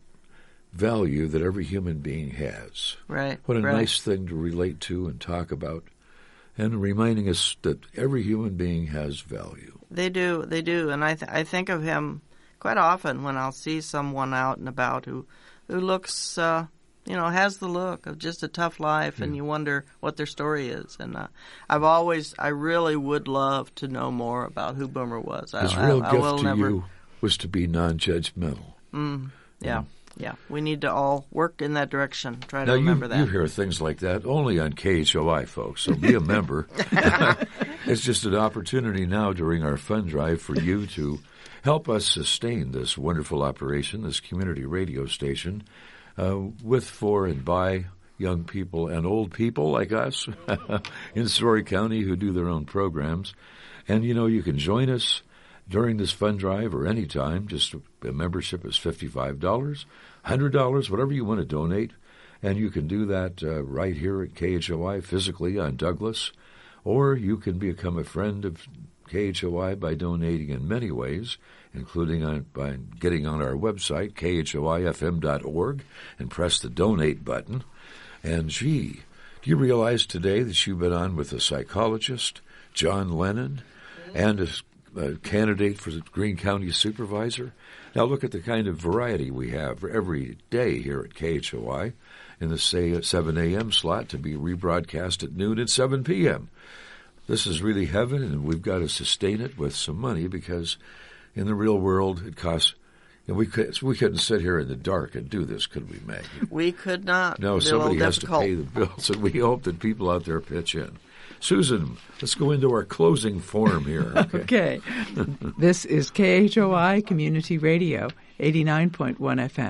value that every human being has. Right. What a right. nice thing to relate to and talk about, and reminding us that every human being has value. They do. They do. And I, th- I think of him quite often when I'll see someone out and about who who looks, uh, you know, has the look of just a tough life, yeah. and you wonder what their story is. And uh, I've always, I really would love to know more about who Boomer was. His I, real I, gift I will to never... you was to be non-judgmental. Mm, yeah, mm. yeah. We need to all work in that direction, try to now remember you, that. you hear things like that only on K H O I, folks, so be a member. It's just an opportunity now during our fund drive for you to help us sustain this wonderful operation, this community radio station, uh, with, for, and by young people and old people like us in Story County who do their own programs. And, you know, you can join us during this fund drive or any time. Just a membership is fifty-five dollars, one hundred dollars, whatever you want to donate. And you can do that uh, right here at K H O I physically on Douglas. Or you can become a friend of K H O I by donating in many ways, including on, by getting on our website, K H O I F M dot org, and press the donate button. And, gee, do you realize today that you've been on with a psychologist, John Lennon, and a, a candidate for the Greene County Supervisor? Now look at the kind of variety we have every day here at K H O I in the say seven a.m. slot to be rebroadcast at noon and seven p.m. This is really heaven, and we've got to sustain it with some money because in the real world it costs. And we could we couldn't sit here in the dark and do this, could we, Maggie? We could not. No, It'd somebody has difficult. to pay the bills, and we hope that people out there pitch in. Susan, let's go into our closing form here. Okay. Okay. This is K H O I Community Radio, eighty-nine point one F M.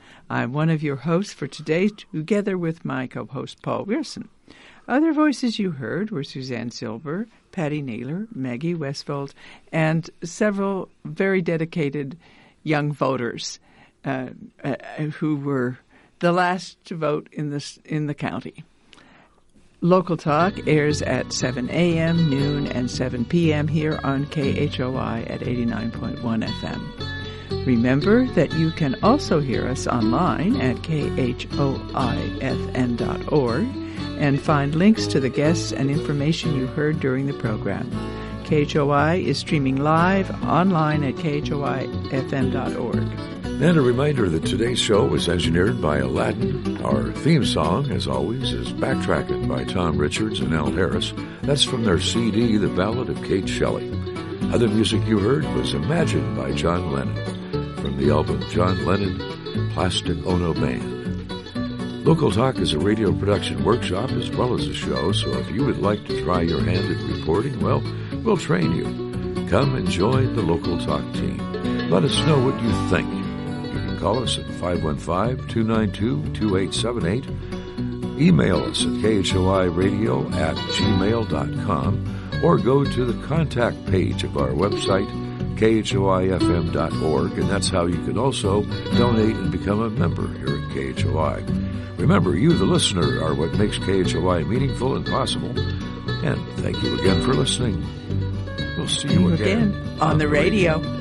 I'm one of your hosts for today, together with my co-host Paul Wilson. Other voices you heard were Suzanne Silver, Patty Naylor, Maggie Westfold, and several very dedicated young voters uh, uh, who were the last to vote in the, in the county. Local Talk airs at seven a.m., noon, and seven p.m. here on K H O I at eighty-nine point one F M. Remember that you can also hear us online at K H O I F M dot org and find links to the guests and information you heard during the program. K H O I is streaming live online at K H O I F M dot org. And a reminder that today's show was engineered by Aladdin. Our theme song, as always, is Backtrackin' by Tom Richards and Al Harris. That's from their C D, The Ballad of Kate Shelley. Other music you heard was Imagine by John Lennon from the album John Lennon, Plastic Ono Band. Local Talk is a radio production workshop as well as a show, so if you would like to try your hand at reporting, well, we'll train you. Come and join the Local Talk team. Let us know what you think. Call us at five one five, two nine two, two eight seven eight. Email us at K H O I radio at gmail dot com or go to the contact page of our website, K H O I F M dot org, and that's how you can also donate and become a member here at K H O I. Remember, you, the listener, are what makes K H O I meaningful and possible. And thank you again for listening. We'll see you, you again, again on, on the radio. radio.